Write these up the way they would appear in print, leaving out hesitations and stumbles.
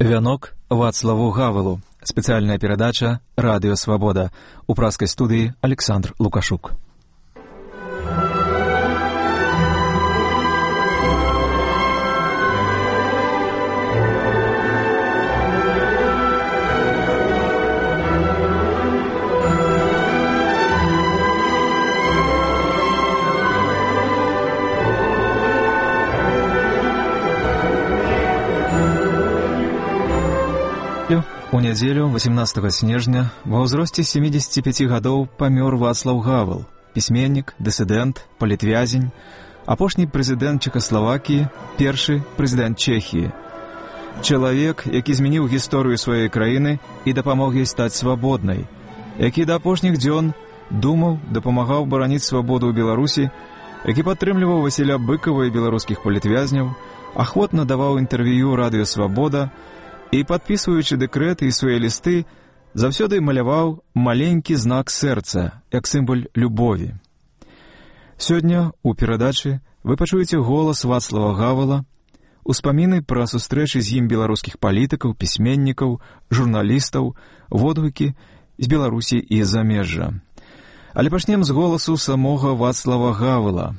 Вянок Вацлаву Гавелу. Специальная передача «Радио Свобода». У пражской студии Александр Лукашук. У нядзелю 18 снежня ва ўзросце 75 гадоў памёр Вацлаў Гавел, пісьменнік, дысідэнт, палітвязень, апошні прэзідэнт Чэхаславакіі, першы прэзідэнт Чэхіі. Чалавек, які змяніў гісторыю сваёй краіны і дапамог ёй стаць свабоднай, які да апошніх дзён думаў, дапамагаў бараніць свабоду ў Беларусі, які падтрымліваў Васіля Быкава і беларускіх палітвязняў, ахвотна даваў інтэрв'ю «Радыё Свабода» і, падпісваючы дэкрэты і свае лісты, заўсёды маляваў маленькі знак сэрца, як сімвал любові. Сёння ў перадачы вы пачуеце голас Вацлава Гавела, успаміны пра сустрэчы з ім беларускіх палітыкаў, пісьменнікаў, журналістаў, водгукі з Беларусі і замежжа. Але пачнем з голасу самога Вацлава Гавела.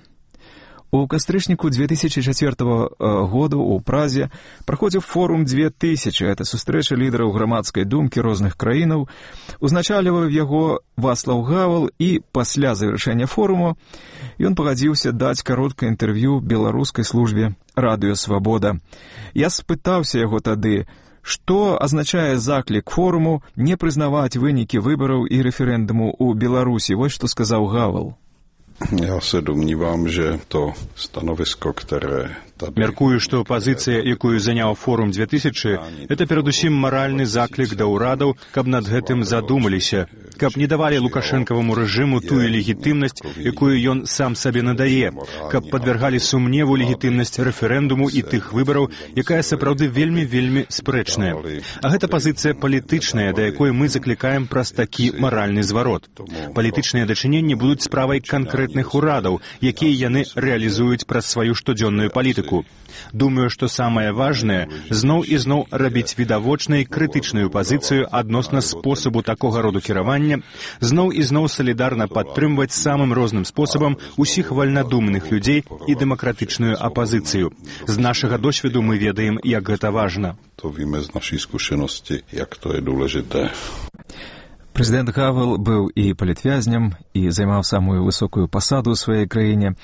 У кастрычніку 2004 года ў Празе праходзіў форум 2000, это сустрэча лідараў грамадскай думкі розных краінаў. Узначальваў яго Вацлаў Гавел, і пасля завяршэння форуму ён пагадзіўся даць кароткае інтэрв'ю беларускай службе «Радыё Свабода». Я спытаўся яго тады, што азначае заклік форуму не прызнаваць вынікі выбараў і рэферэндуму ў Беларусі. Вось што сказаў Гавел. Я се domnívám, že to stanovisko, které tady... Мяркую, што пазіцыя, якую заняў форум 2000, это перадусім маральны заклік да ўрадаў, каб над гэтым задумаліся, каб не давалі лукашэнкаваму рэжыму тую легітымнасць, якую ён сам сабе надае, каб падвяргалі сумневу легітымнасць рэферэндуму і тых выбараў, якая сапраўды вельмі спрэчная. А гэта пазіцыя палітычная, да якой мы заклікаем праз такі маральны зварот. Палітычныя дачыненні будуць справай канкрэтных урадаў, якія яны рэалізуюць праз сваю штодзённую палітыку. Думаю, што самае важнае зноў і зноў рабіць відавочнай крытычную пазіцыю адносна спосабу такога роду кіравання, зноў і зноў салідарна падтрымваць самым розным спосабам усіх вальнадумных людзей і дэмакратычную апазіцыю. З нашага досведу мы ведаем, як гэта важна. To víme z naší zkušenosti, jak to je důležité. Прэзідэнт Гавел быў і палітвязням, і займаў самую высокую пасаду ў сваёй краіне.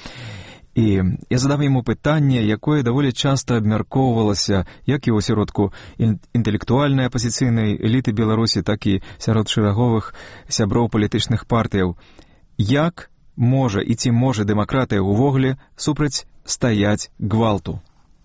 І я задам яму пытанне, якое даволі часта абмяркоўвалася як і ў асяродку інтэлектуальнай апазіцыйнай эліты Беларусі, так і сярод шэраговых сяброў палітычных партыяў. Як можа і ці можа дэмакратыя ўвогуле супрацьстаяць гвалту?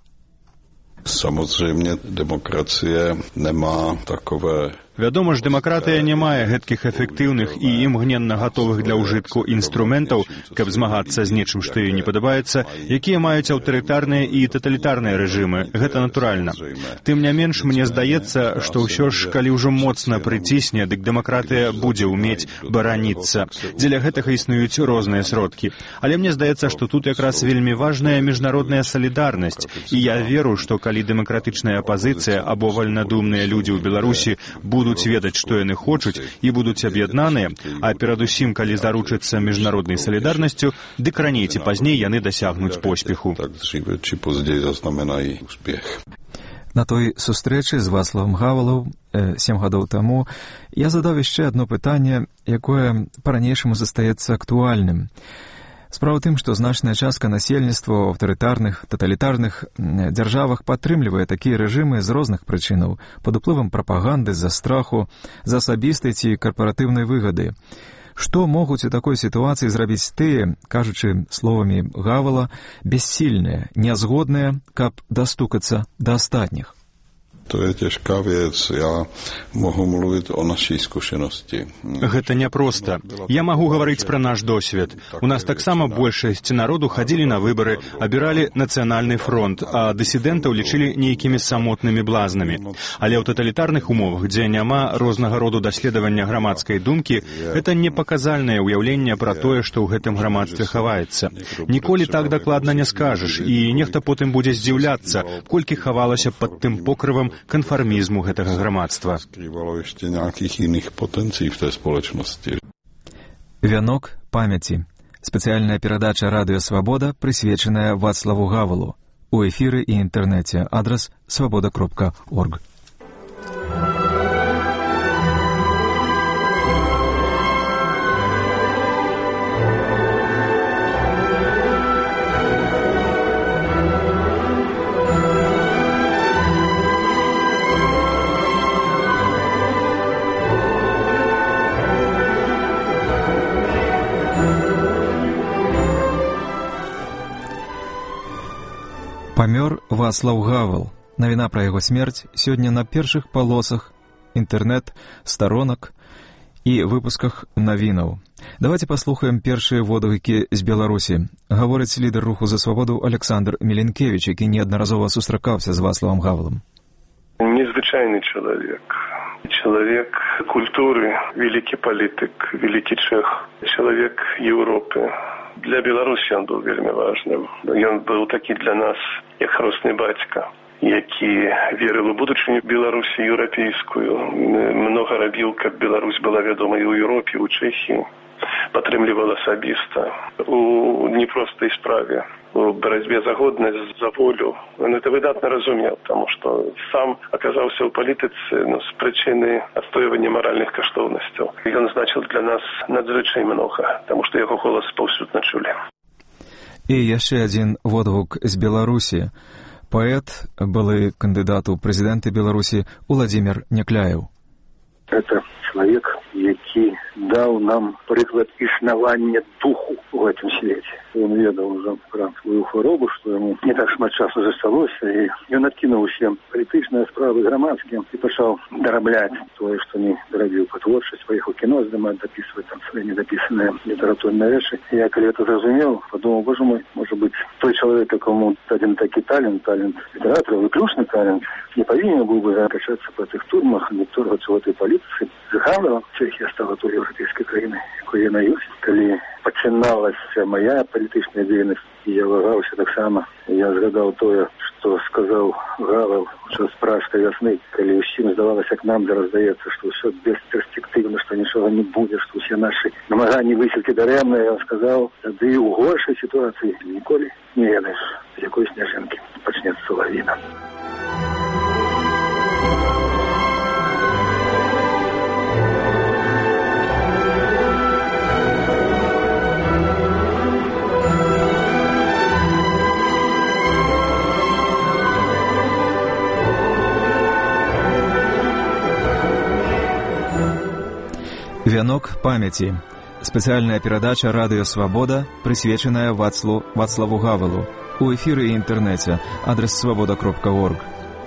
Samozřejmě demokracie nemá takové... Вядома ж, дэмакратыя не мае гэткіх эфектыўных і імгненна гатовых для ўжытку інструментаў, каб змагацца з нечым, што ёй не падабаецца, якія маюць аўтарытарныя і таталітарныя рэжымы. Гэта натуральна. Тым не менш, мне здаецца, што ўсё ж, калі ўжо моцна прыцісне, дык дэмакратыя будзе ўмець бараніцца. Дзеля гэтага існуюць розныя сродкі. Але мне здаецца, што тут якраз вельмі важная міжнародная салідарнасць. І я веру, што калі дэмакратычная апазіцыя або вальнадумныя людзі ў Беларусі будуць ведаць, што яны хочуць, і будуць аб'яднаныя, а перадусім, калі заручацца міжнароднай салідарнасцю, дык раней ці пазней яны дасягнуць поспеху. На той сустрэчы з Вацлавам Гавелам 7 гадоў таму я задаў яшчэ адно пытанне, якое па-ранейшаму застаецца актуальным. Справа ў тым, што значная частка насельніцтва ў аўтарытарных, таталітарных дзяржавах падтрымлівае такія рэжымы з розных прычынаў, пад уплывам прапаганды, з-за страху, з асабістай ці карпаратыўнай выгады. Што могуць у такой сітуацыі зрабіць тыя, кажучы словамі Гавела, бессільныя, нязгодныя, каб дастукацца да астатніх? To je těžká věc. Já mohu mluvit o naší zkušenosti. Гэта няпроста. Я магу гаварыць пра наш досвед. У нас таксама большасць народу хадзілі на выбары, абіралі нацыянальны фронт, а дысідэнтаў лічылі нейкімі самотнымі блазнамі. Але ў таталітарных умовах, дзе няма рознага роду даследавання грамадскай думкі, гэта непаказальнае ўяўленне пра тое, што ў гэтым грамадстве хаваецца. Ніколі так дакладна не скажаш, і нехта потым будзе здзіўляцца, колькі хавалася пад тым покрывам канфармізму гэтага грамадства. Skrývalo ešte nejakých iných potencií v tej spoločnosti. Вянок памяти. Специальная передача «Радио Свобода», присвяченная Вацлаву Гавелу. У эфире и интернете. Адрес svoboda.org. Памёр Вацлаў Гавел. Навіна пра яго смерць сёння на першых палосах інтэрнэт, старонак і выпусках навінаў. Давайте паслухаем першыя водгукі з Беларусі. Гаворыць лідар руху за свабоду Александр Міленкевіч, які неаднаразова сустракаўся з Вацлавам Гавелам. Незвычайны чалавек. Чалавек культуры, вялікі палітык, вялікі чэх, чалавек Еўропы. Для Беларусі ён быў вельмі важным. Ён быў такі для нас, як хросны бацька, які верыў у будучыню Беларусі еўрапейскую. Многа рабіў, каб Беларусь была вядома і ў Еўропе, у Чэхіі. Падтрымліваў асабіста у непростай справе, у барацьбе за годнасць, за волю. Он это выдатна разумеў, таму што сам аказаўся ў палітыцы з прычыны адстойвання маральных каштоўнасцяў. Ён значыў для нас надзвычай многа, таму што яго голас паўсюдна чулі. І яшчэ адзін водгук з Беларусі. Паэт, былы кандыдат у прэзідэнты Беларусі Уладзімір Някляеў. Это человек, які даў нам прыклад існавання духу в этом свете. Он ведал уже про свою хворобу, что ему не так шмат часу засталося, и он откинул усе палітычныя справы грамадскія и пошел дарабляць тое, что не дарабіў по творчасць, поехал кино здымаць, дописывать там свои недописанные литературные вещи. И я, когда это зразумел, подумал, боже мой, может быть, той человек, какому даден такі талент литератора, выключный талент, не повинен был бы закачаться по этих турмах, не торгаться в этой полиции. Гавел, Чехия стала той европейской краиной, якой яна ёсць. Калі пачыналася моя палітычная дзейнасць, і я вагаўся таксама, я згадаў тое, што сказаў Гавел у час пражскай вясны, калі ўсім здавалася, к нам здаецца, што ўсё бесперспектыўна, што нічога не будзе, што ўсе нашы намаганні высілкі дарэмныя. Ён сказаў, тады ў горшай сітуацыі ніколі не ведаеш, з якой сняжынкі пачнецца лавіна. Вянок памяти. Специальная передача «Радио Свобода», присвяченная Вацлаву Гавелу. У эфире и интернете. Адрес svoboda.org.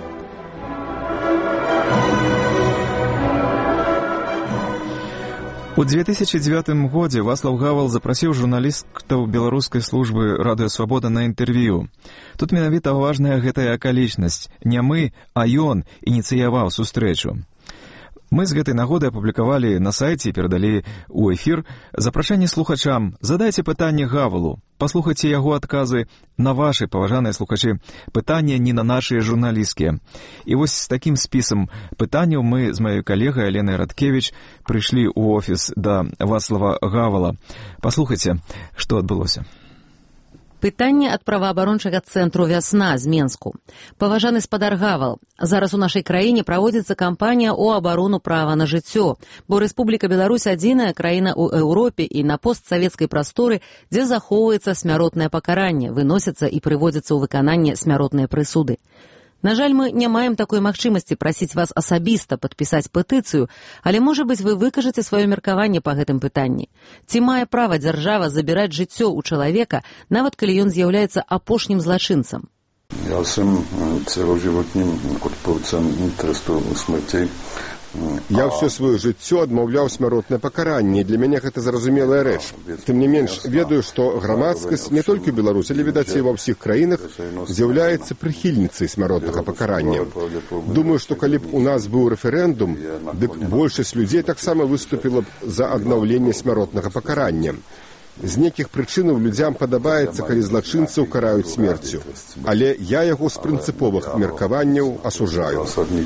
У 2009 годзе Вацлаў Гавел запрасіў журналістаў беларускай службы «Радио Свобода» на інтэрв'ю. Тут менавіта важная гэтая акалічнасць. Не мы, а ён ініцыяваў сустрэчу. Мы з гэтай нагоды апублікавалі на сайце і перадалі ў эфір запрашэнне слухачам. Задайце пытанне Гавелу, паслухайце яго адказы на вашы, паважаныя слухачы, пытанні не на нашыя журналісцкія. І вось з такім спісам пытанняў мы з маёй калегай Аленай Радкевіч прыйшлі ў офіс да Вацлава Гавела. Паслухайце, што адбылося. Пытанне ад праваабарончага цэнтру «Вясна» з Менску. Паважаны спадар Гавел, зараз у нашай краіне праводзіцца кампанія ў абарону права на жыццё, бо Рэспубліка Беларусь адзіная краіна ў Еўропе і на постсавецкай прасторы, дзе захоўваецца смяротнае пакаранне, выносяцца і прыводзяцца ў выкананне смяротныя прысуды. На жаль, мы не маем такой магчымасці прасіць вас асабіста падпісаць петыцыю, але, можа быць, вы выкажаце сваё меркаванне па гэтым пытанні. Ці мае права дзяржава забіраць жыццё ў чалавека, нават калі ён з'яўляецца апошнім злачынцам? Я сам celoživotním odpůrcem trestu smrti. Я ўсё сваё жыццё адмаўляў смяротнае пакаранне, для мяне гэта зразумелая рэч. Тым не менш, ведаю, што грамадскасць не толькі ў Беларусі, але, відаць, і ва ўсіх краінах з'яўляецца прыхільніцай смяротнага пакарання. Думаю, што калі б у нас быў рэферэндум, дык большасць людзей таксама выступіла б за аднаўленне смяротнага пакарання. З нейкіх прычынаў людзям падабаецца, калі злачынцаў караюць смерцю. Але я яго з прынцыповых меркаванняў асуджаю.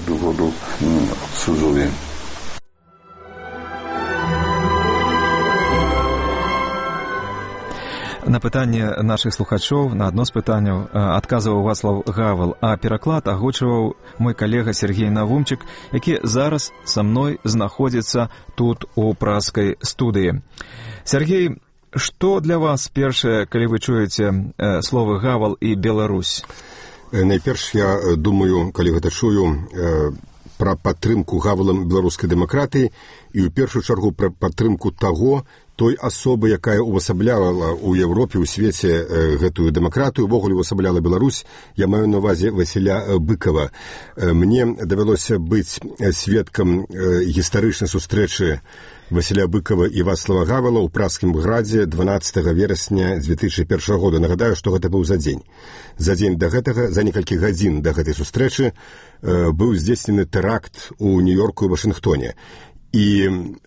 На пытанне нашых слухачоў, на адно з пытанняў адказваў Вацлаў Гавал, а пераклад агучваў мой калега Сергей Навумчык, які зараз са мной знаходзіцца тут у празскай студыі. Сергей, што для вас першае, калі вы чуеце словы Гавал і Беларусь? Найперш я думаю, калі гэта чую, пра падтрымку Гавалам беларускай дэмакратыі і ў першую чаргу пра падтрымку той асобы, якая увасабляла ў Европе, у свеце гэтую дэмакратыю, увогуле увасабляла Беларусь. Я маю на ўвазе Васіля Быкова. Мне давялося быць сведкам гістарычнай сустрэчы Васіля Быкова і Вацлава Гавала ў Празскім градзе 12 верасня 2001 года. Нагадаю, што гэта быў за дзень. За дзень да гэтага, за некалькі гадзін да гэтай сустрэчы, быў здзейснены тэракт у Нью-Йорку і Вашынгтоне. І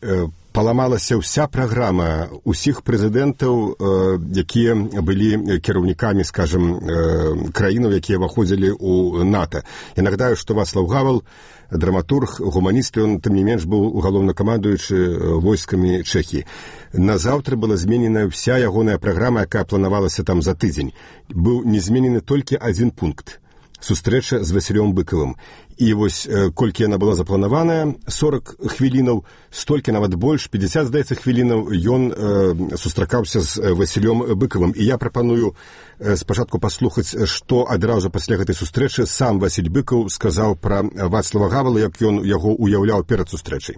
паламалася ўся праграма ўсіх прэзідэнтаў, якія былі кіраўнікамі, скажам, краінаў, якія ўваходзілі ў НАТО. Я нагадаю, што Вацлаў Гавал, драматург, гуманіст, ён, тым не менш, быў галоўнакамандуючы войскамі Чэхіі. Назаўтра была зменена ўся ягоная праграма, якая планавалася там за тыдзень. Быў не зменены толькі адзін пункт – сустрэча з Васілём Быкавым. І вось, колькі яна была запланаваная, 40 хвілінаў, столькі, нават больш, 50, здаецца, хвілінаў, ён сустракаўся з Васілём Быкавым. І я прапаную спачатку паслухаць, што адразу пасля гэтай сустрэчы сам Васіль Быкаў сказаў пра Вацлава Гавала, як ён яго уяўляў перад сустрэчай.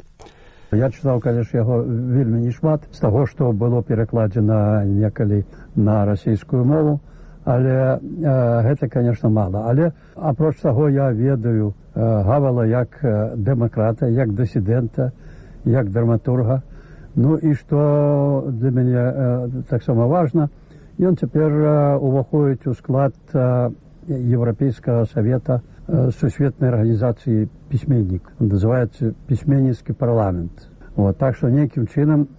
Я чытаў, конечно, яго вельмі не шмат з таго, што было перакладзена некалі на расійскую мову, але гэта, конечно, мала. Але апроч таго я ведаю Гавала як дэмакрата, як дысідэнта, як драматурга. Ну і што для мяне таксама важна, ён цяпер уваходзіць у склад Еўрапейскага савета сусветнай арганізацыі пісьменнік. Называецца пісьменніцкі парламент. Вот, так што нейкім чынам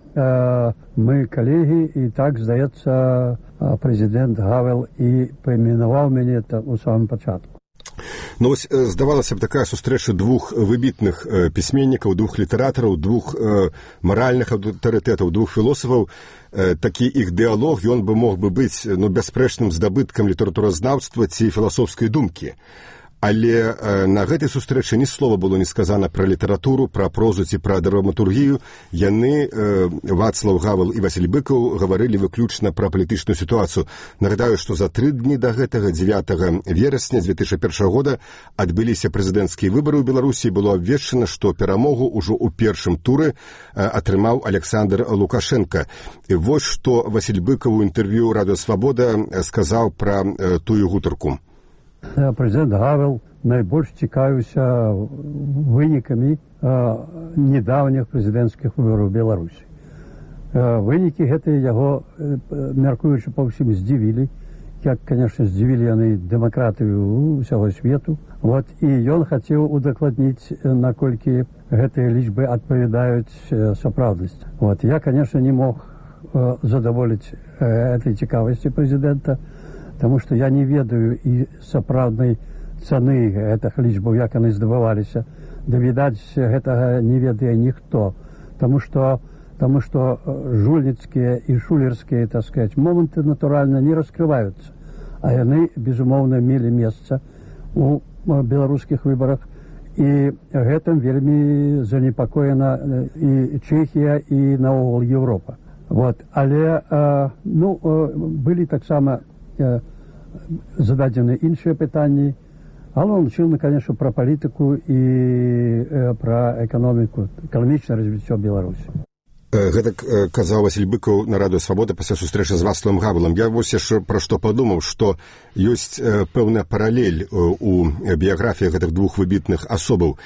мы калегі, і так, здаецца, прэзідэнт Гавал і паіменаваў мяне у самым пачатку. Ну, вось, здавалася б, такая сустрэча двух выбітных пісьменнікаў, двух літаратараў, двух маральных аўтарытэтаў, двух філосафаў. Такі іх дыялог, ён бы мог бы быць бясспрэчным здабыткам літаратуразнаўства ці філасофскай думкі. Але на гэтай сустрэчы ні слова было не сказана пра літаратуру, пра прозу ці пра драматургію. Яны, Вацлаў Гавал і Васіль Быкаў, гаварылі выключна пра палітычную сітуацыю. Нагадаю, што за 3 дні да гэтага, 9 верасня 2001 года, адбыліся прэзідэнцкія выбары ў Беларусі. Было абвешчана, што перамогу ўжо ў першым туры атрымаў Александр Лукашенко. І вось што Васіль Быкаў у інтэрв'ю «Радыё Свабода» сказаў пра тую гутарку. Прэзідэнт Гавал найбольш цікавіўся вынікамі недаўніх прэзідэнцкіх выбараў Беларусі. Вынікі гэтыя яго, мяркуючы па ўсім, здзівілі, як, конечно, здзівілі яны дэмакратыю ўсяго свету. Вот, і ён хацеў удакладніць, наколькі гэтыя лічбы адпавядаюць сапраўднасці. Вот, я, конечно, не мог задаволіць этой цікавасці прэзідэнта, потому что я не ведаю і сапраўднай цаны гэтых лічбаў, як яны здабываліся. Да, відаць, гэтага не ведае ніхто, потому что жульніцкія і шулерскія, так сказать, моманты, натуральна, не раскрываюцца. А яны, безумоўна, мелі месца у беларускіх выбарах. І гэтым вельмі занепакоена і Чэхія, і наогул Еўропа. Вот. Але, былі таксама зададзены іншыя пытанні. Галоўным чынам, конечно, пра палітыку і пра эканоміку, эканамічнае развіццё Беларусі. Гэта казаў Васіль Быкаў на «Радыё Свабода» пасля сустрэчы з Вацлавам Гавалам. Я вось яшчэ пра што падумаў, што ёсць пэўная паралель у біяграфіях гэтых двух выбітных асобаў.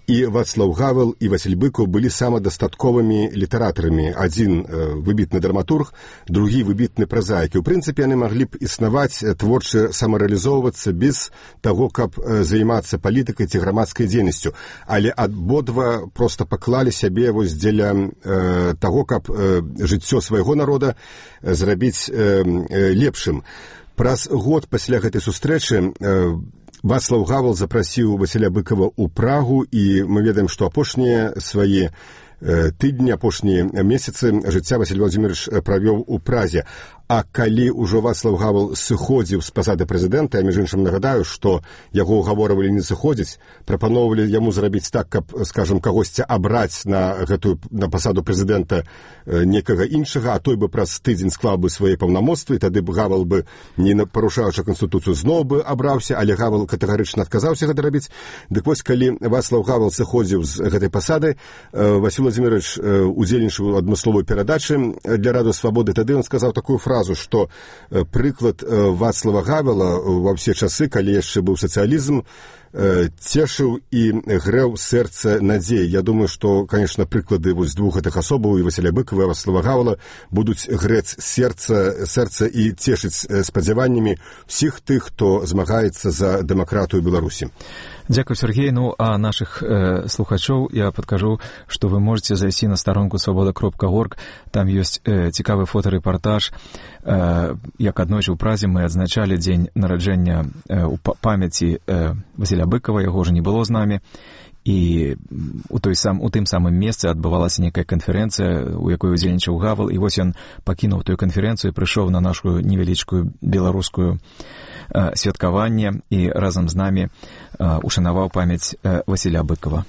І Вацлаў Гавел, і Васіль Быкаў былі самадастатковымі літаратарамі. Адзін выбітны драматург, другі выбітны празаік. І, ў прынцыпе, яны маглі б існаваць, творча самарэалізоўвацца без таго, каб займацца палітыкай ці грамадскай дзейнасцю. Але абодва проста паклалі сябе вось дзеля таго, каб жыццё свайго народа зрабіць лепшым. Праз год пасля гэтай сустрэчы Вацлаў Гавел запрасіў Васіля Быкава ў Прагу, і мы ведаем, што апошнія свае тыдні, апошнія месяцы жыцця Васіль Владзімірович правёў у Празе. А калі ўжо Вацлаў Гавел сыходзіў з пасады прэзідэнта, я, між іншым, нагадаю, што яго угаворвалі не сыходзіць, прапаноўвалі яму зрабіць так, каб, скажам, кагосьці абраць на пасаду прэзідэнта некага іншага, а той бы праз тыдзень склаў бы свае паўнамоцтвы, і тады б Гавел бы, не парушаючы канстытуцыю, зноў бы абраўся, але Гавел катэгарычна адказаўся гэта рабіць. Дык вось, калі Вацлаў Гавел сыходзіў з гэтай пасады, Васіль Владзімірович удзельнічаў у адмысловай перадачы для Радыё Свабоды, тады ён сказаў такую фразу, што прыклад Вацлава Гавела ва ўсе часы, калі яшчэ быў сацыялізм, цешыў і грэў сэрца надзей. Я думаю, што, конечно, прыклады вось двух гэтых асобаў, і Васіля Быкава, і Вацлава Гавела, будуць грэць сэрца і цешыць спадзяваннямі ўсіх тых, хто змагаецца за дэмакратыю Беларусі. Дзякуй, Сергей. Ну, а наших слухачоў я падкажу, што вы можете зайсці на старонку свабода.орг. Там ёсць цікавы фотарэпартаж. Як аднойчы ў Празе мы адзначалі дзень нараджэння у памяці Васіля Быкава, яго ўжо не было з намі. І у тым самым месцы адбывалася некая канферэнцыя, у якой удзельнічаў Гавел, і вось ён пакінуў тую канферэнцыю і прыйшоў на нашу невялічкую беларускую святкаванне і разам з намі ушанаваў памяць Васіля Быкава.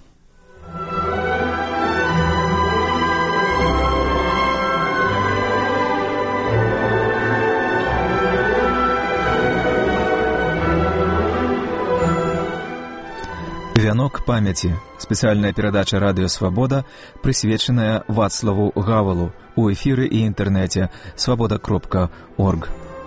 «Вянок памяти» – специальная передача «Радио Свобода», присвяченная Вацлаву Гавелу, у эфире и интернете свобода.орг.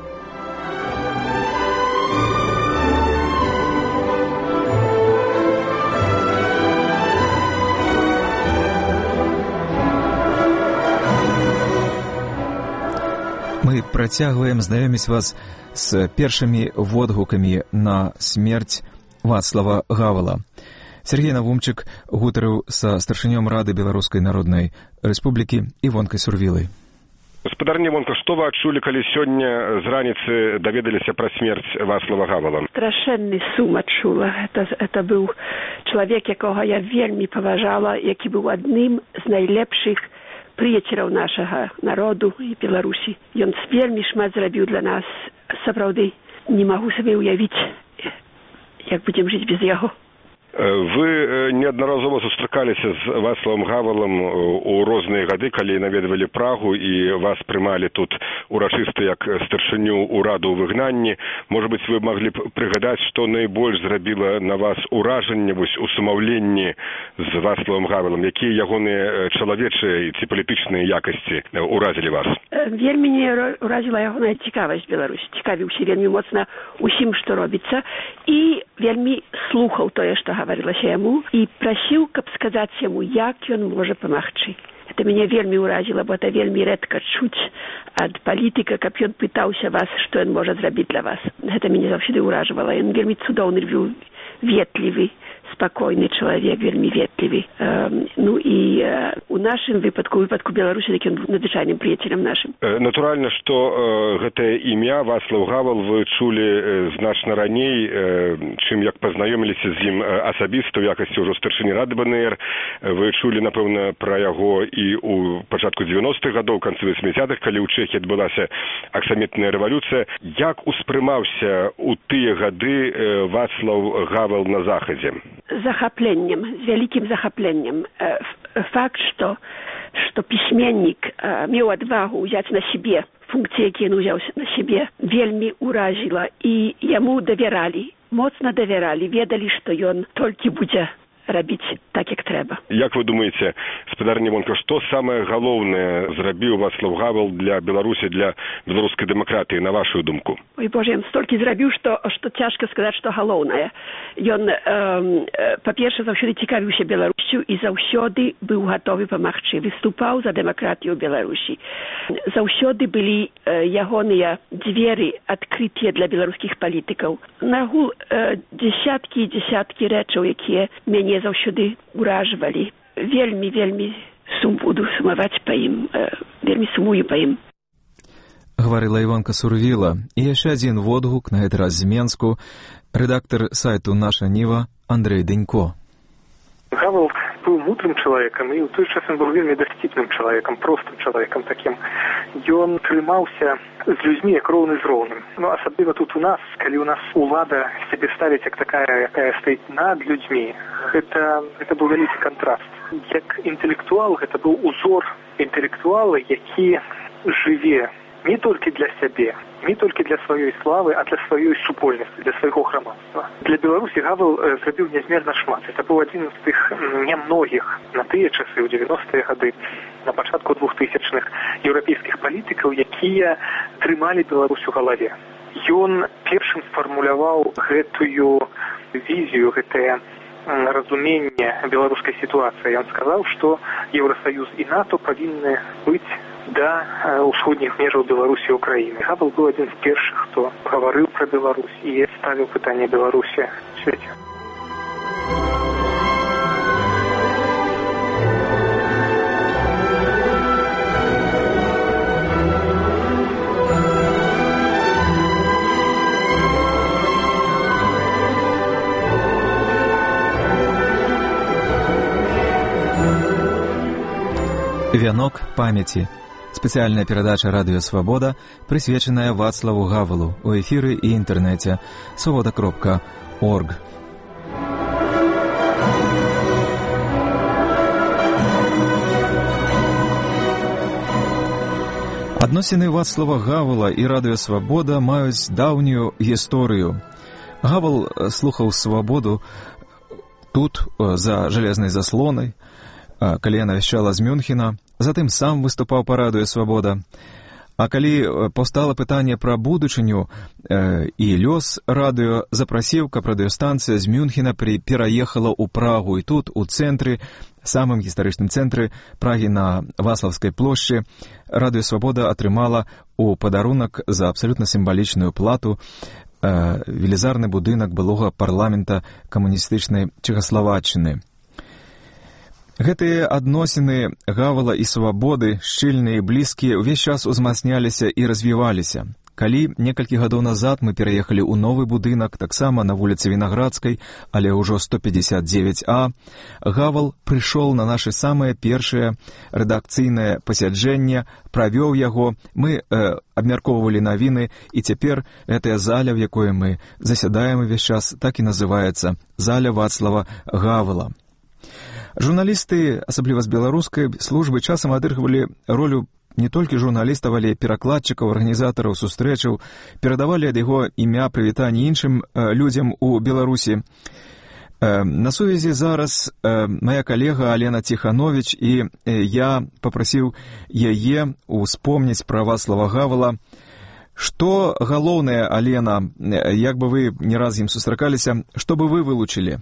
Мы працягваем знаёміць вас з першымі водгукамі на смерць Вацлава Гавела. Сергей Навумчык гутарыў са старшынём Рады Беларускай Народнай Рэспублікі Івонкай Сурвілай. Гаспадарня Івонка, што вы адчулі, калі сёння з раніцы даведаліся пра смерць Вацлава Гавела? Страшэнны сум адчула. Это быў чалавек, якога я вельмі паважала, які быў адным з найлепшых прыяцеляў нашага народу і Беларусі. Ён вельмі шмат зрабіў для нас. Сапраўды, не магу сабе ўявіць, як будзем жыць без яго. Вы неаднаразова сустракаліся з Вацлавам Гавелам у розныя гады, калі наведвалі Прагу, і вас прымалі тут урачыста як старшыню ўраду ў выгнанні. Можа быць, вы маглі б прыгадаць, што найбольш зрабіла на вас уражанне вось у сумаўленні з Вацлавам Гавелам? Якія ягоныя чалавечыя ці палітычныя якасці уразілі вас? Вельмі не уразіла ягоная цікавасць Беларусі. Цікавіўся вельмі моцна усім, што робіцца, і вельмі слухаў тое, што гаварылася яму, і прасіў, каб сказаць яму, як ён можа памагчы. Это мяне вельмі ўразіла, бо это вельмі рэдка чуць ад палітыка, каб ён пытаўся вас, што ён можа зрабіць для вас. Гэта мяне заўсёды ўражвала. Ён вельмі цудоўны, ветлівы, спакойны чалавек, вельмі ветлівы. Ну і у нашым выпадку Беларусі, такі ён быў надзвычайным прыяцелем нашым. Натуральна, што гэтае імя Вацлаў Гавел вы чулі значна раней, чым як пазнаёміліся з ім асабіста ў якасці ўжо старшыні Рады БНР. Вы чулі, напэўна, пра яго і ў пачатку 90-х гадоў, канцы 80-х, калі ў Чэхіі адбылася аксамітная рэвалюцыя. Як успрымаўся ў тыя гады Вацлаў Гавел на Захадзе? Захапленнем, з вялікім захапленнем. Факт, што пісьменнік меў адвагу ўзяць на сябе функцыі, якія ён узяў на сябе, вельмі ўразіла, і яму давяралі, моцна давяралі, ведалі, што ён толькі будзе рабіць так, як трэба. Як вы думаеце, гаспадарня Івонка, што самае галоўнае зрабіў Вацлаў Гавел для Беларусі, для беларускай дэмакратыі, на вашу думку? Ой, Боже, ён столькі зрабіў, што цяжка сказаць, што галоўнае. Ён, па-першае, заўсёды цікавіўся Беларусю і заўсёды быў гатовы памагчы. Выступаў за дэмакратыю Беларусі. Заўсёды былі ягоныя дзверы адкрытыя для беларускіх палітыкаў. Нагул дзесяткі і дзесяткі рэчаў, якія мяне заўсёды уражвалі. Вельмі, вельмі буду сумаваць па ім, вельмі сумую па ім. Гаварыла Івонка Сурвіла. І яшчэ адзін водгук, на гэты раз з Менску, рэдактар сайту «Наша Ніва» Андрэй Дэнько. Гавел быў мудрым чалавекам, і ў той час ён быў вельмі дасціпным чалавекам, простым чалавекам такім. Ён трымаўся з людзьмі як роўны з роўным. Ну, асабліва тут у нас, калі у нас улада сябе ставіць як такая, якая стаіць над людзьмі, гэта быў вялікі кантраст. Як інтэлектуал, гэта быў узор інтэлектуала, які жыве не толькі для сябе, не толькі для сваёй славы, а для сваёй супольнасці, для свайго грамадства. Для Беларусі Гавел зрабіў нязмерна шмат. Это быў адзін з тых нямногіх на тыя часы, ў 90-е гады, на пачатку 2000-х, еўрапейскіх палітыкаў, якія трымалі Беларусь у галаве. Ён першым сфармуляваў гэтую візію, гэтае разуменне беларускай сітуацыі. Ён сказаў, што Еўрасаюз і НАТО павінны быць да ўсходніх межаў Беларусі і Украіны. Гавел быў адзін з першых, хто гаварыў пра Беларусь і ставіў пытанне Беларусі ў свеце. Вянок памяці. Спецыяльная перадача «Радыё Свабода», прысвечаная Вацлаву Гавелу у эфіры і інтэрнэце swoboda.org. Адносіны Вацлава Гавела і «Радыё Свабода» маюць даўнюю гісторыю. Гавел слухаў «Свабоду» тут, за жалезнай заслонай, калі яна вяшчала з Мюнхена, затым сам выступаў па «Радыё Свабода». А калі паўстала пытанне пра будучыню і лёс радыё, запрасіў, каб радыёстанцыя з Мюнхена пераехала ў Прагу. І тут, у цэнтры, самым гістарычным цэнтры Прагі на Васлаўскай плошчы, «Радыё Свабода» атрымала ў падарунак за абсалютна сімвалічную плату велізарны будынак былога парламента камуністычнай Чэхаславаччыны. Гэтыя адносіны Гавела і Свабоды, шчыльныя і блізкія, увесь час узмацняліся і развіваліся. Калі некалькі гадоў назад мы пераехалі ў новы будынак, таксама на вуліцы Вінаградскай, але ўжо 159А, Гавел прыйшоў на нашы самыя першыя рэдакцыйнае пасяджэнне, правёў яго, мы абмяркоўвалі навіны, і цяпер гэтая заля, в якой мы засядаем увесь час, так і называецца «Заля Вацлава Гавела». Журналісты, асабліва з беларускай службы, часам адыгрывалі ролю не толькі журналістаў, але і перакладчыкаў, арганізатараў сустрэчаў, перадавалі ад яго імя прывітанне іншым людзям у Беларусі. На сувязі зараз моя калега Алена Тиханович, і я папрасіў яе успомніць пра Вацлава Гавела. Што галоўнае, Алена, як бы вы не раз з ім сустракаліся, што бы вы вылучылі?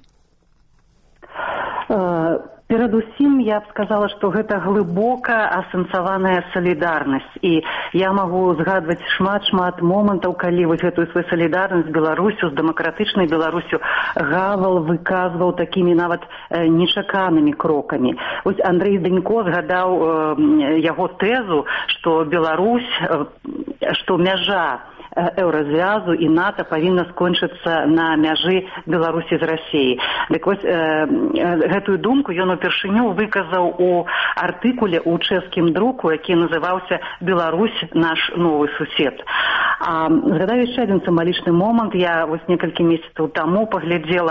Перадусім, я б сказала, што гэта глыбока асэнсаваная салідарнасць. І я магу згадваць шмат момантаў, калі вось гэтую сваю салідарнасць з Беларусю, з дэмакратычнай Беларусю Гавел выказваў такімі нават нечаканымі крокамі. Вось Андрэй Дэнько згадаў яго тэзу, што Беларусь, што мяжа еўразвязу і НАТО павінна скончыцца на мяжы Беларусі з Расіяй. Дык вось гэтую думку ён упершыню выказаў у артыкуле ў чэшскім друку, які называўся «Беларусь – наш новы сусед». Згадаю яшчэ адзін сімвалічны момант. Я вось некалькі месяцаў таму паглядзела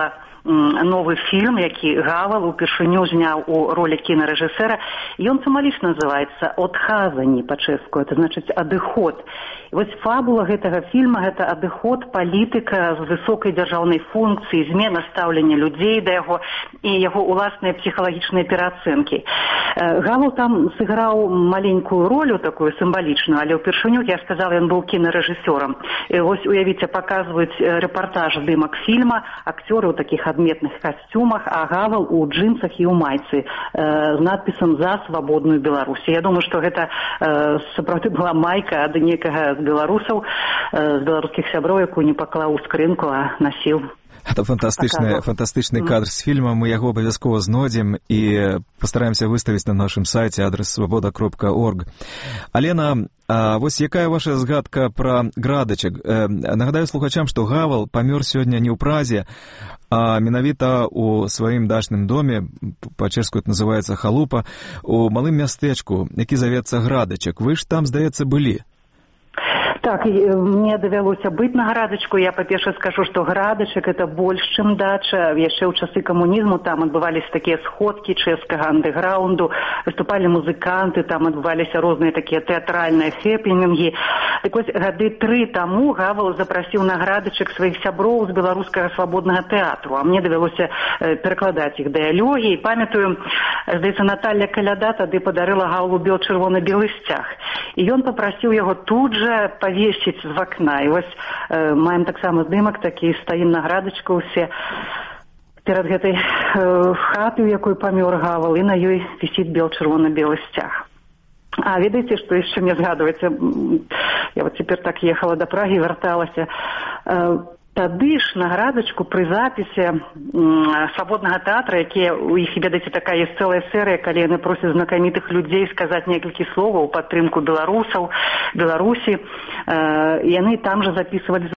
новы фільм, які Гавал упершыню зняў у ролі кінарэжысэра. Ён сімвалічна называецца «Отхазані» па-чэшску, это значыць «адыход». І вось фабула гэтага фільма – гэта адыход палітыка з высокай дзяржаўнай функцыі, змена стаўлення людзей да яго і яго ўласныя псіхалагічныя пераацэнкі. Гавал там сыграў маленькую ролю, такую сімвалічную, але ўпершыню, я сказала, ён быў кінарэжысёрам. І вось, уявіце, паказваюць рэпартаж здымак фільма, акцёры ў такіх адметных касцюмах, а Гавал у джинсах і ў майцы з надпісам «За свабодную Беларусь». Я думаю, што гэта сапраўды была майка ад некага з беларусаў, з беларускіх сяброў, якую не паклаў у скрынку, а насіў. Это фантастычны кадр з фільма, мы яго абавязкова знойдзем і пастараемся выставіць на нашым сайце адрес свабода.орг. Алена, вось якая ваша згадка пра Градачак? Нагадаю слухачам, што Гавал памёр сёння не ў Празе, а менавіта ў сваім дачным доме, па-чэшску это называецца халупа, у малым мястэчку, які завецца Градачак. Вы ж там, здаецца, былі. Так, мне давялося быць на Градачку. Я, па-першае, скажу, што Градачак – это больш, чым дача. Яшчэ ў часы камунізму там адбываліся такія сходкі чэшскага андэграунду, выступалі музыканты, там адбываліся розныя такія тэатральныя хэпінінгі. Так вось, гады 3 таму Гавал запрасіў на Градачак сваіх сяброў з беларускага свабоднага тэатру, а мне давялося перакладаць іх дыялогі. І памятаю, здаецца, Наталья Каляда тады падарыла Гавалу чырвона-белы сцяг. І ён папрасіў яго тут жа повесить з вакна. І вось маем таксама здымак такі, стаім на Градачку ўсе перад гэтай хаты, у якой памёр Гавал, і на ёй вісіць чырвона-белы сцяг. А ведаеце, што яшчэ мне згадваецца? Я вот цяпер так ехала да Прагі, вярталася. Тады ж на Градачку пры запісе свабоднага тэатра, якія у іх, ведаеце, такая ёсць цэлая серыя, калі яны просяць знакамітых людзей сказаць некалькі словаў у падтрымку беларусаў, Беларусі, яны там жа запісвалі